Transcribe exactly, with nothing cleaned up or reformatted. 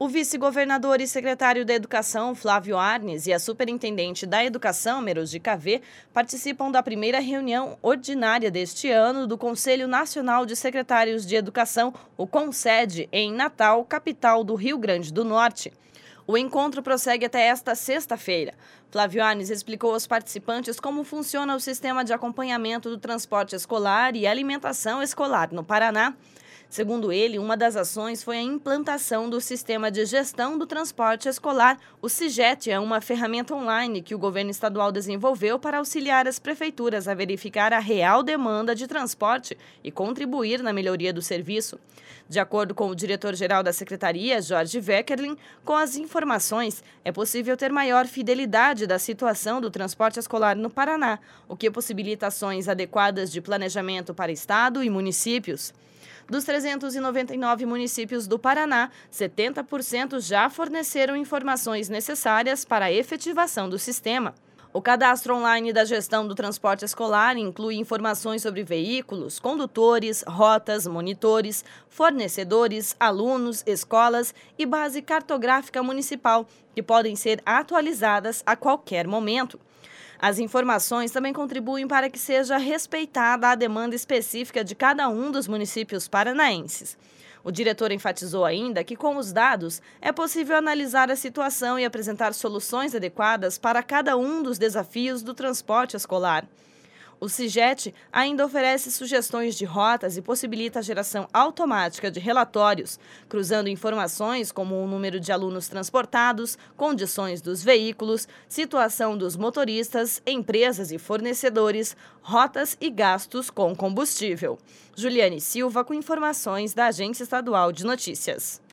O vice-governador e secretário da Educação, Flávio Arnes, e a superintendente da Educação, Merozi Cavê, participam da primeira reunião ordinária deste ano do Conselho Nacional de Secretários de Educação, o CONSED, em Natal, capital do Rio Grande do Norte. O encontro prossegue até esta sexta-feira. Flávio Arnes explicou aos participantes como funciona o sistema de acompanhamento do transporte escolar e alimentação escolar no Paraná. Segundo ele, uma das ações foi a implantação do Sistema de Gestão do Transporte Escolar. O SIGET é uma ferramenta online que o governo estadual desenvolveu para auxiliar as prefeituras a verificar a real demanda de transporte e contribuir na melhoria do serviço. De acordo com o diretor-geral da Secretaria, Jorge Weckerlin, com as informações, é possível ter maior fidelidade da situação do transporte escolar no Paraná, o que possibilita ações adequadas de planejamento para Estado e municípios. Dos trezentos e noventa e nove municípios do Paraná, setenta por cento já forneceram informações necessárias para a efetivação do sistema. O cadastro online da gestão do transporte escolar inclui informações sobre veículos, condutores, rotas, monitores, fornecedores, alunos, escolas e base cartográfica municipal, que podem ser atualizadas a qualquer momento. As informações também contribuem para que seja respeitada a demanda específica de cada um dos municípios paranaenses. O diretor enfatizou ainda que, com os dados, é possível analisar a situação e apresentar soluções adequadas para cada um dos desafios do transporte escolar. O SIGET ainda oferece sugestões de rotas e possibilita a geração automática de relatórios, cruzando informações como o número de alunos transportados, condições dos veículos, situação dos motoristas, empresas e fornecedores, rotas e gastos com combustível. Juliane Silva com informações da Agência Estadual de Notícias.